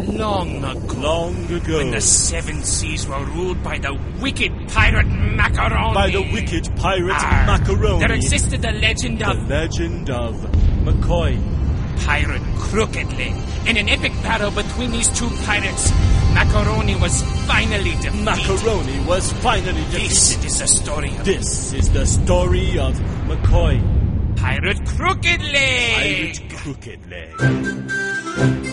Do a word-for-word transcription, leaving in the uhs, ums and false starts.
long ago. Long ago. When the seven seas were ruled by the wicked pirate Macaroni. By the wicked pirate Arr, Macaroni. There existed the legend The of legend of McCoy. Pirate Crooked Leg. In an epic battle between these two pirates, Macaroni was finally defeated. Macaroni was finally defeated. This is the story of This is the story of McCoy. Pirate Crooked Leg. Pirate Crooked Leg.